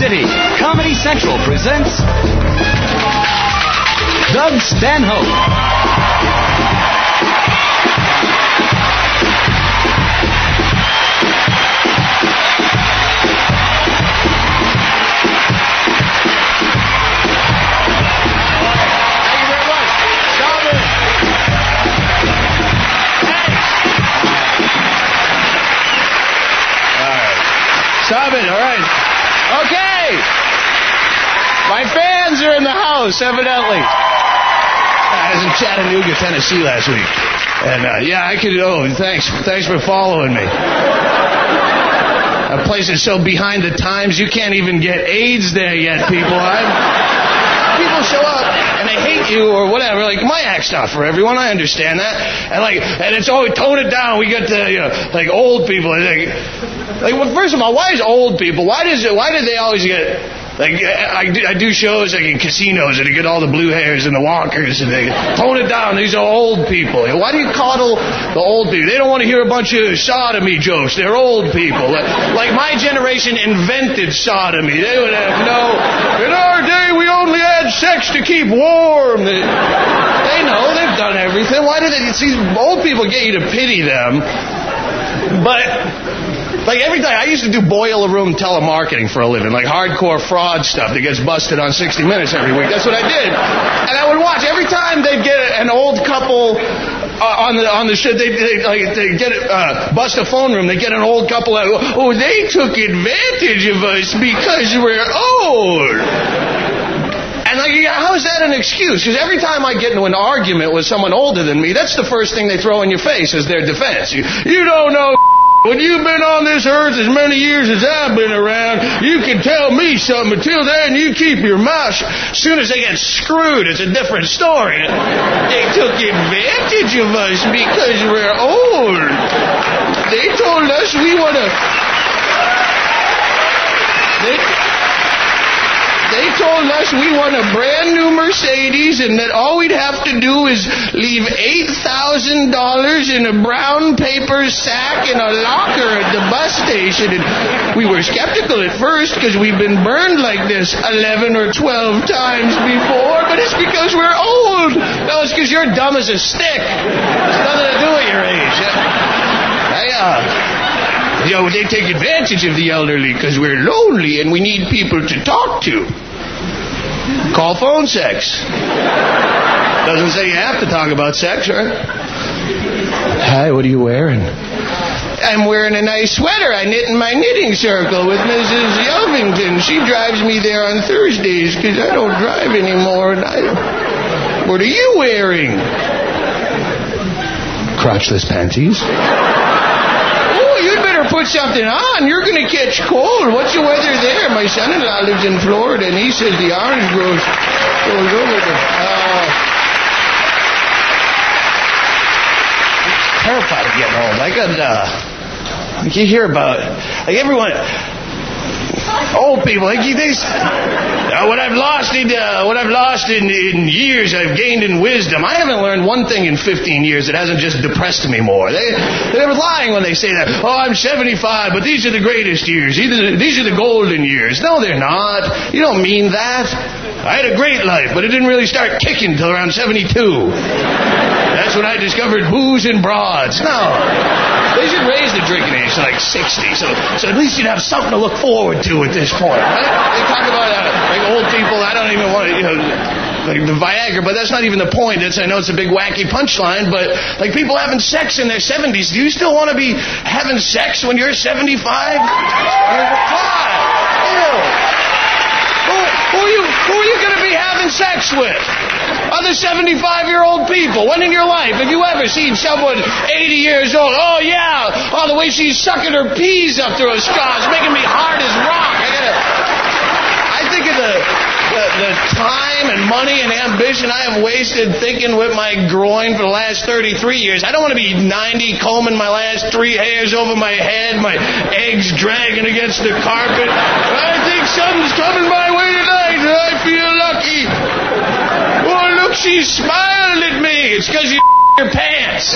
City, Comedy Central presents Doug Stanhope. Stop it, all right. Okay. My fans are in the house, evidently. I was in Chattanooga, Tennessee last week. And, thanks for following me. That place is so behind the times, you can't even get AIDS there yet, people. People show up and they hate you or whatever. Like, my act's not for everyone. I understand that. And it's always tone it down. We get to old people. Well, first of all, why is old people? Why do they always get? I do shows in casinos and they get all the blue hairs and the walkers and they tone it down. These are old people. Why do you coddle the old people? They don't want to hear a bunch of sodomy jokes. They're old people. Like my generation invented sodomy. They would have in our day we only had sex to keep warm. They know they've done everything. Why do they? See, old people get you to pity them, but. Every time, I used to do boiler room telemarketing for a living, hardcore fraud stuff that gets busted on 60 Minutes every week. That's what I did. And I would watch. Every time they'd get an old couple on the show, they bust a phone room, they get an old couple out, they took advantage of us because we're old. And how is that an excuse? Because every time I get into an argument with someone older than me, that's the first thing they throw in your face as their defense. You don't know. When you've been on this earth as many years as I've been around, you can tell me something. Until then, you keep your mouth shut. As soon as they get screwed, it's a different story. They took advantage of us because we're old. They told us we want to... They told us we want a brand new Mercedes and that all we'd have to do is leave $8,000 in a brown paper sack in a locker at the bus station. And we were skeptical at first because we've been burned like this 11 or 12 times before, but it's because we're old. No, it's because you're dumb as a stick. It's nothing to do with your age. They take advantage of the elderly because we're lonely and we need people to talk to. Call phone sex. Doesn't say you have to talk about sex, right? Hi, what are you wearing? I'm wearing a nice sweater I knit in my knitting circle with Mrs. Yelvington. She drives me there on Thursdays because I don't drive anymore. What are you wearing? Crotchless panties. Put something on. You're going to catch cold. What's the weather there? My son-in-law lives in Florida, and he says the orange goes over the... terrified of getting old. You hear about... everyone... old people, what I've lost in years, I've gained in wisdom. I haven't learned one thing in 15 years that hasn't just depressed me more. They're lying when they say that. I'm 75, but these are the greatest years. These are the golden years. No, they're not. You don't mean that. I had a great life, but it didn't really start kicking till around 72. That's when I discovered booze and broads. No. They should raise the drinking age to 60, so at least you'd have something to look forward to at this point. Right? They talk about old people. I don't even want to, the Viagra, but that's not even the point. I know it's a big wacky punchline, but people having sex in their 70s. Do you still want to be having sex when you're 75? Why? Who are you going to be having sex with? Other 75-year-old people. When in your life have you ever seen someone 80 years old? Oh, yeah. Oh, the way she's sucking her peas up through her scots, making me hard as rock. I think of the time and money and ambition I have wasted thinking with my groin for the last 33 years. I don't want to be 90 combing my last 3 hairs over my head, my eggs dragging against the carpet. I think something's coming my way tonight. I feel lucky. Oh, look, she smiled at me. It's because you your pants.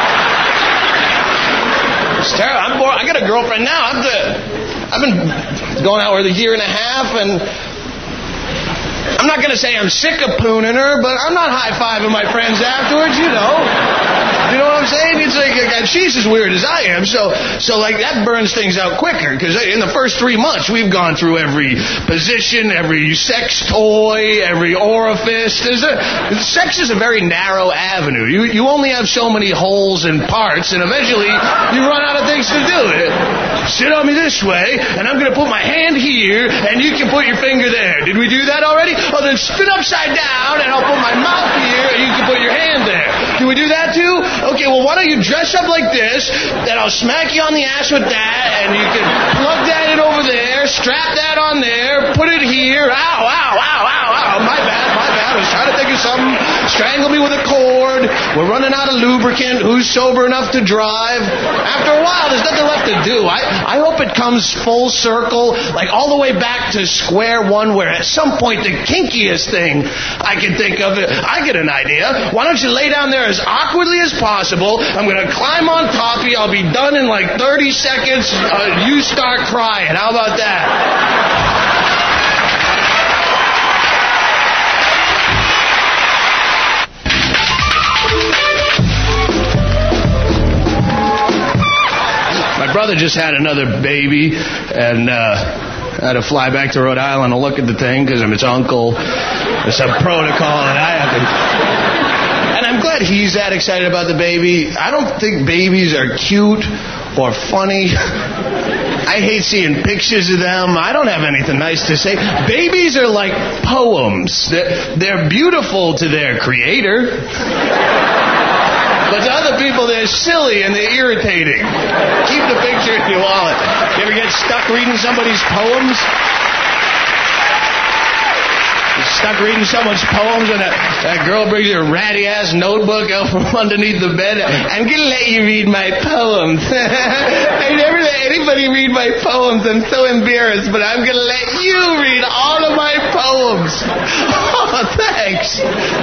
It's terrible. I'm bored. I got a girlfriend now. I've been going out with a year and a half, and I'm not going to say I'm sick of pooning her, but I'm not high-fiving my friends afterwards, you know. You know what I'm saying? It's like, and she's as weird as I am, so like that burns things out quicker, because in the first 3 months we've gone through every position, every sex toy, every orifice. Sex is a very narrow avenue. You only have so many holes and parts, and eventually you run out of things to do. Sit on me this way, and I'm going to put my hand here, and you can put your finger there. Did we do that already? Oh, then spin upside down, and I'll put my mouth here, and you can put your hand there. Did we do that too? Okay, well, why don't you dress up like this, and I'll smack you on the ass with that, and you can plug that in over there, strap that on there, put it here. Ow, ow, ow, ow, ow. My bad. I was trying to think of something. Strangle me with a cord. We're running out of lubricant. Who's sober enough to drive? After a while, there's nothing left to do. I hope it comes full circle, like all the way back to square one, where at some point the kinkiest thing I can think of, I get an idea. Why don't you lay down there as awkwardly as possible? I'm going to climb on top of you. I'll be done in like 30 seconds. You start crying. How about that? My brother just had another baby, and I had to fly back to Rhode Island to look at the thing because I'm its uncle. There's some protocol that I have to... And I'm glad he's that excited about the baby. I don't think babies are cute or funny. I hate seeing pictures of them. I don't have anything nice to say. Babies are like poems. They're beautiful to their creator. But to other people, they're silly and they're irritating. Keep the picture in your wallet. You ever get stuck reading somebody's poems? You're stuck reading someone's poems, and that girl brings her ratty-ass notebook out from underneath the bed. I'm going to let you read my poems. I never let anybody read my poems. I'm so embarrassed, but I'm going to let you read all of my poems. Oh, thanks.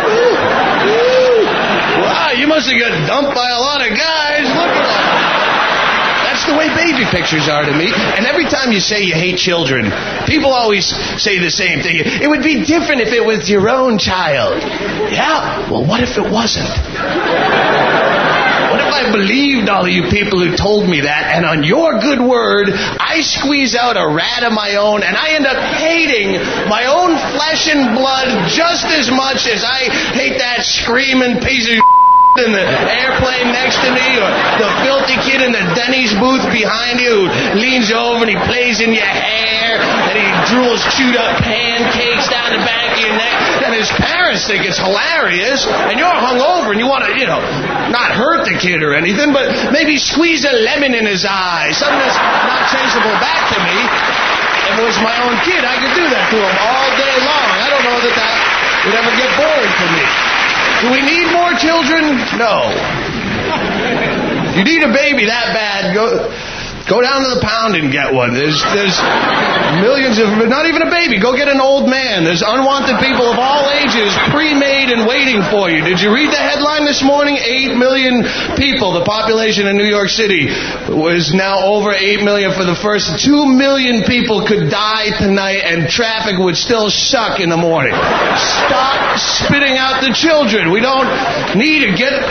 Wow, you must have got dumped by a lot of guys. Look at that. That's the way baby pictures are to me. And every time you say you hate children, people always say the same thing. It would be different if it was your own child. Yeah, well, what if it wasn't? What if I believed all of you people who told me that, and on your good word, I squeeze out a rat of my own, and I end up hating my own flesh and blood just as much as I hate that screaming piece of in the airplane next to me, or the filthy kid in the Denny's booth behind you who leans over and he plays in your hair and he drools chewed up pancakes down the back of your neck, and his parents think it's hilarious, and you're hungover and you want to, not hurt the kid or anything, but maybe squeeze a lemon in his eye, something that's not traceable back to me. If it was my own kid, I could do that to him all day long. I don't know that would ever get boring for me. Do we need more children? No. You need a baby that bad, go down to the pound and get one. There's millions of, not even a baby. Go get an old man. There's unwanted people of all ages pre-made and waiting for you. Did you read the headline this morning? 8 million people. The population in New York City was now over 8 million. For the first 2 million people could die tonight, and traffic would still suck in the morning. Stop spitting out the children. We don't need to get...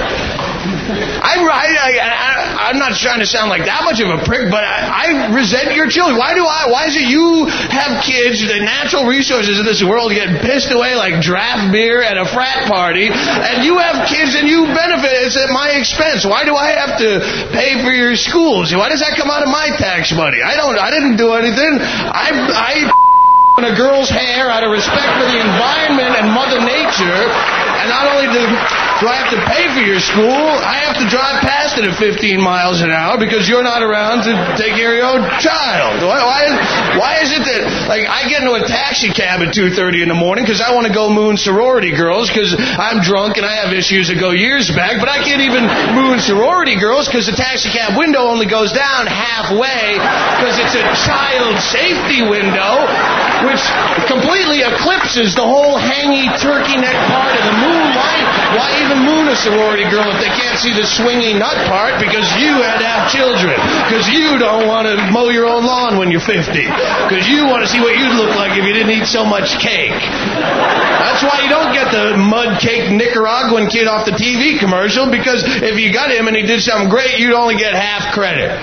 I'm not trying to sound like that much of a prick, but I resent your children. Why is it you have kids, the natural resources of this world get pissed away like draft beer at a frat party, and you have kids and you benefit? It's at my expense. Why do I have to pay for your schools? Why does that come out of my tax money? I didn't do anything. I in a girl's hair out of respect for the environment and Mother Nature, and not only do I have to pay for your school, I have to drive past it at 15 miles an hour because you're not around to take care of your own child. Why is it that, like, I get into a taxi cab at 2:30 in the morning because I want to go moon sorority girls because I'm drunk and I have issues that go years back, but I can't even moon sorority girls because the taxi cab window only goes down halfway because it's a child safety window, which completely eclipses the whole hangy turkey neck part of the moon. Why even moon a sorority girl if they can't see the swingy nut part? Because you had to have children. Because you don't want to mow your own lawn when you're 50. Because you want to see what you'd look like if you didn't eat so much cake. That's why you don't get the mud-caked Nicaraguan kid off the TV commercial, because if you got him and he did something great, you'd only get half credit.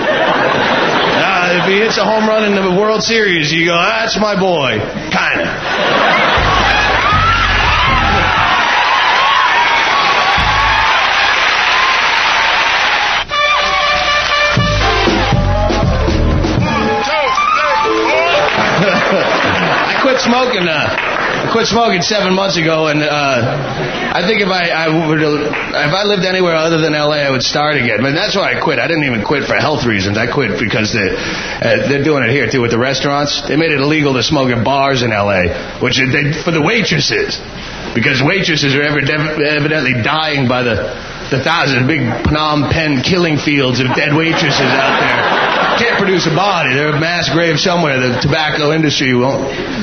If he hits a home run in the World Series, you go, that's my boy. Kind of. I quit smoking 7 months ago, and I think if I lived anywhere other than L.A., I would start again. But that's why I quit. I didn't even quit for health reasons. I quit because they're doing it here too with the restaurants. They made it illegal to smoke in bars in L.A., which for the waitresses, because waitresses are evidently dying by the thousands. Big Phnom Penh killing fields of dead waitresses out there. Can't produce a body. They're a mass grave somewhere. The tobacco industry won't.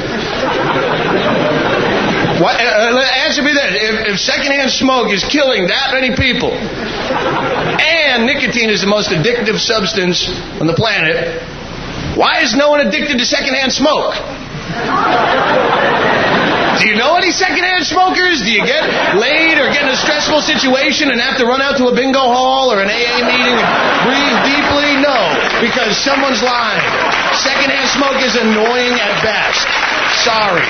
Answer me this. If secondhand smoke is killing that many people, and nicotine is the most addictive substance on the planet, why is no one addicted to secondhand smoke? Do you know any secondhand smokers? Do you get laid or get in a stressful situation and have to run out to a bingo hall or an AA meeting and breathe deeply? No, because someone's lying. Secondhand smoke is annoying at best. Sorry.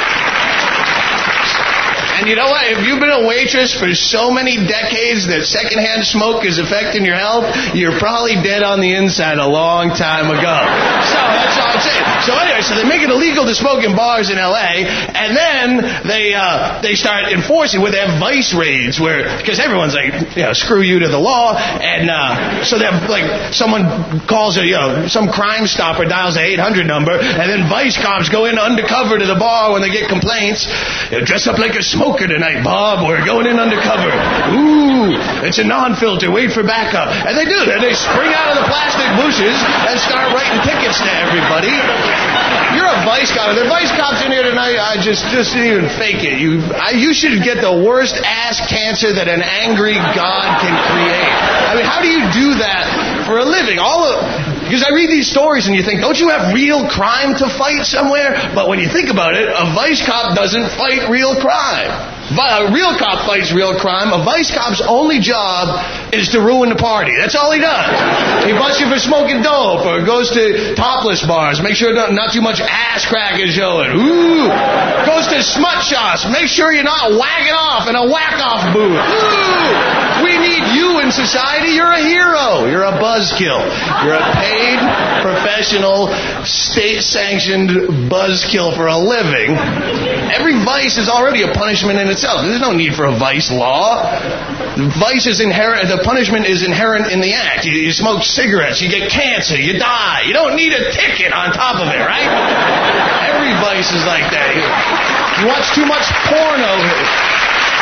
And you know what? If you've been a waitress for so many decades that secondhand smoke is affecting your health, you're probably dead on the inside a long time ago. So that's all I'm saying. So anyway, so they make it illegal to smoke in bars in L.A., and then they start enforcing where they have vice raids, because everyone's like, screw you to the law, and so they have, like, someone calls some Crime Stopper dials the 800 number, and then vice cops go in undercover to the bar when they get complaints. Dress up like a smoker tonight, Bob. We're going in undercover. Ooh, it's a non-filter. Wait for backup. And they do. And they spring out of the plastic bushes and start writing tickets to everybody. You're a vice cop. If there are vice cops in here tonight, I just even fake it. You should get the worst ass cancer that an angry God can create. I mean, how do you do that for a living? Because I read these stories and you think, don't you have real crime to fight somewhere? But when you think about it, a vice cop doesn't fight real crime. A real cop fights real crime. A vice cop's only job is to ruin the party. That's all he does. He busts you for smoking dope, or goes to topless bars. Make sure not too much ass crack is showing. Ooh. Goes to smut shops. Make sure you're not whacking off in a whack-off booth. Ooh. We need you in society. You're a hero. You're a buzzkill. You're a paid, professional, state-sanctioned buzzkill for a living. Every vice is already a punishment in itself. There's no need for a vice law. Vice is inherent. The punishment is inherent in the act. You smoke cigarettes, you get cancer, you die. You don't need a ticket on top of it, right? Every vice is like that. You watch too much porno.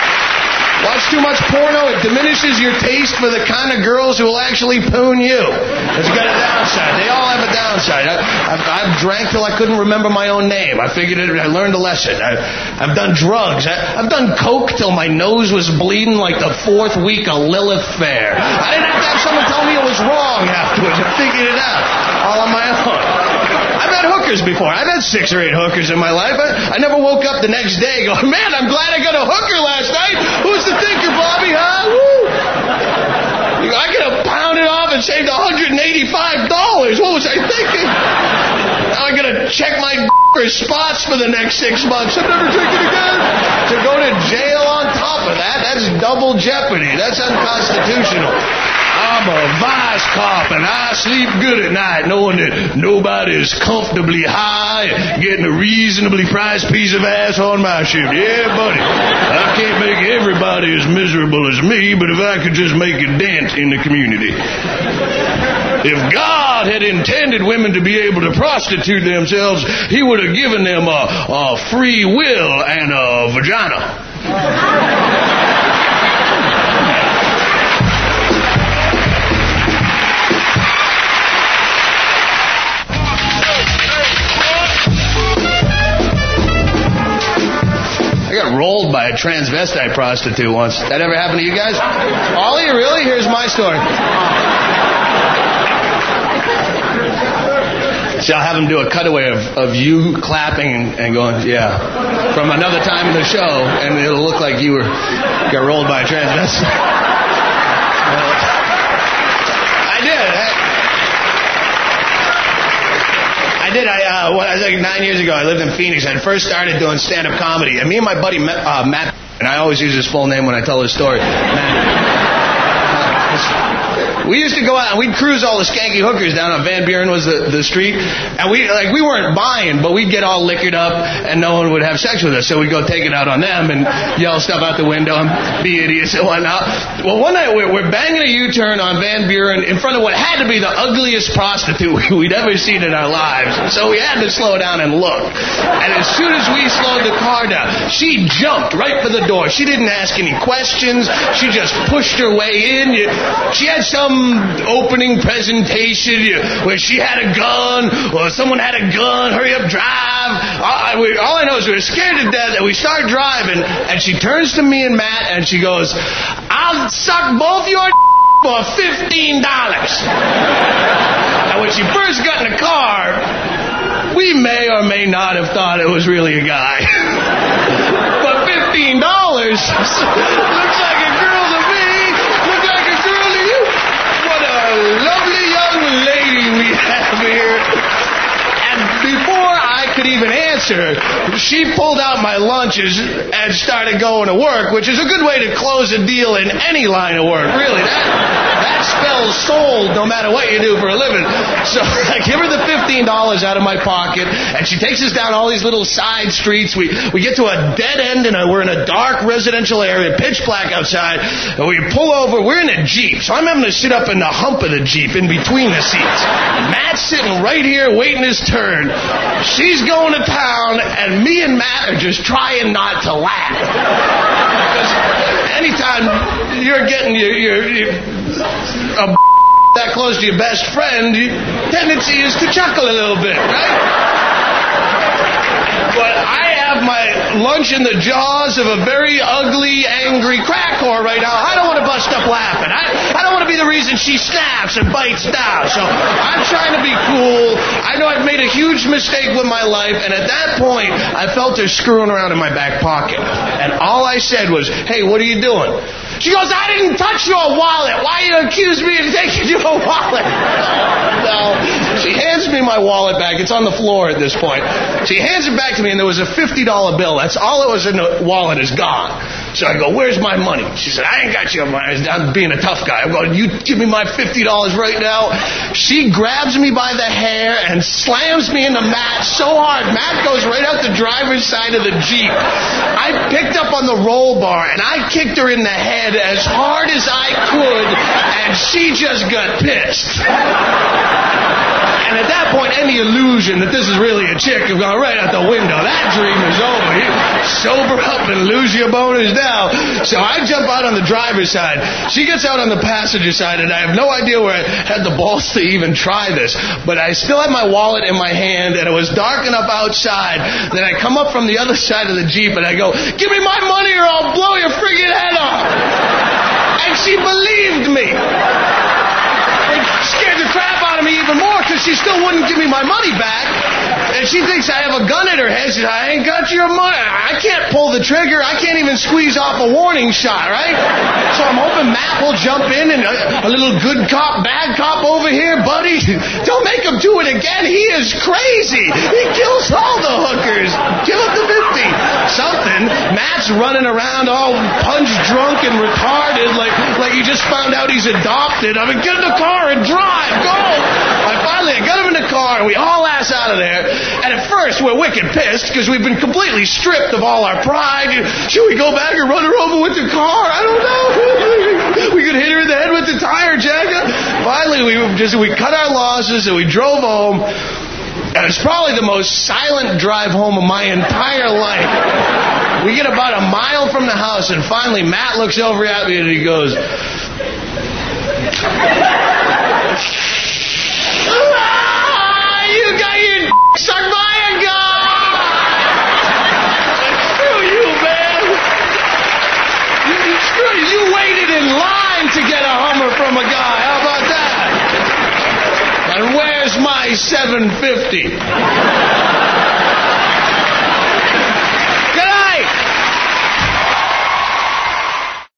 It diminishes your taste for the kind of girls who will actually poon you. It's got a downside. They all have a downside. I've drank till I couldn't remember my own name. I figured it. I learned a lesson. I've done drugs. I've done coke till my nose was bleeding like the 4th week of Lilith Fair. I didn't have to have someone tell me it was wrong afterwards. I figured it out all on my own. I've had hookers before. I've had 6 or 8 hookers in my life. I never woke up the next day going, man, I'm glad I got a hooker last night. Who's the thinker, Bobby, huh? Woo! I could have pounded off and saved $185. What was I thinking? Now I got to check my spots for the next 6 months. I'm never drinking again. To go to jail on top of that's double jeopardy. That's unconstitutional. I'm a vice cop and I sleep good at night knowing that nobody's comfortably high getting a reasonably priced piece of ass on my shift. Yeah, buddy. I can't make everybody as miserable as me, but if I could just make a dent in the community. If God had intended women to be able to prostitute themselves, He would have given them a free will and a vagina. I got rolled by a transvestite prostitute once. That ever happened to you guys? Ollie, really? Here's my story. So I'll have him do a cutaway of you clapping and going, yeah, from another time in the show, and it'll look like you got rolled by a transvestite. I did. I was like 9 years ago. I lived in Phoenix. I first started doing stand-up comedy, and me and my buddy Matt, and I always use his full name when I tell his story. We used to go out and we'd cruise all the skanky hookers down on Van Buren was the street, and we weren't buying, but we'd get all liquored up and no one would have sex with us, so we'd go take it out on them and yell stuff out the window and be idiots and whatnot. Well, one night we're banging a U-turn on Van Buren in front of what had to be the ugliest prostitute we'd ever seen in our lives, so we had to slow down and look. And as soon as we slowed the car down, she jumped right for the door. She didn't ask any questions. She just pushed her way in. She had some opening presentation where she had a gun or someone had a gun, hurry up, drive. All I know is we were scared to death and we start driving, and she turns to me and Matt and she goes, I'll suck both your for $15. And when she first got in the car, we may or may not have thought it was really a guy. But $15 looks like a girl to me. Looks like a girl to you. What a lovely young lady we have here. And before I could even answer, she pulled out my lunches and started going to work, which is a good way to close a deal in any line of work, really. That spells sold no matter what you do for a living. So I give her the $15 out of my pocket, and she takes us down all these little side streets. We get to a dead end, and we're in a dark residential area, pitch black outside, and we pull over. We're in a Jeep, so I'm having to sit up in the hump of the Jeep in between the seats. Matt's sitting right here waiting his turn. She's going to town, and me and Matt are just trying not to laugh. Because anytime you're getting that close to your best friend, tendency is to chuckle a little bit, right? But I have my lunch in the jaws of a very ugly, angry crack whore right now. I don't want to bust up laughing. I don't want to be the reason she snaps and bites down. So I'm trying to be cool. I know I've made a huge mistake with my life, and at that point, I felt her screwing around in my back pocket. And all I said was, hey, what are you doing? She goes, I didn't touch your wallet. Why you accuse me of taking your wallet? No. She hands me my wallet back. It's on the floor at this point. She hands it back to me, and there was a $50 bill. That's all it was in the wallet is gone. So I go, where's my money? She said, I ain't got your money. I'm being a tough guy. I'm going, you give me my $50 right now. She grabs me by the hair and slams me into Matt so hard. Matt goes right out the driver's side of the Jeep. I picked up on the roll bar, and I kicked her in the head as hard as I could, and she just got pissed. And at that point, any illusion that this is really a chick has gone right out the window. That dream is over. You sober up and lose your boners now. So I jump out on the driver's side. She gets out on the passenger side, and I have no idea where I had the balls to even try this. But I still had my wallet in my hand, and it was dark enough outside that I come up from the other side of the Jeep, and I go, give me my money or I'll blow your friggin' head off. And she believed me. It scared the crap out of me even more because she still wouldn't give me my money back. And she thinks I have a gun at her head. She says, I ain't got your money. I can't pull the trigger. I can't even squeeze off a warning shot, right? So I'm hoping Matt will jump in and a little good cop, bad cop over here. Buddy, don't make him do it again. He is crazy. He kills all the hookers. Give him the 50. Something. Matt's running around all punch drunk and retarded like he just found out he's adopted. I mean, get in the car and drive. Go. I got him in the car, and we all ass out of there. And at first, we're wicked pissed because we've been completely stripped of all our pride. Should we go back and run her over with the car? I don't know. We could hit her in the head with the tire jacket. Finally, we cut our losses, and we drove home. And it's probably the most silent drive home of my entire life. We get about a mile from the house, and finally, Matt looks over at me, and he goes... You got your sucked by a guy! Screw you, man! You waited in line to get a Hummer from a guy. How about that? And where's Where's my $7.50?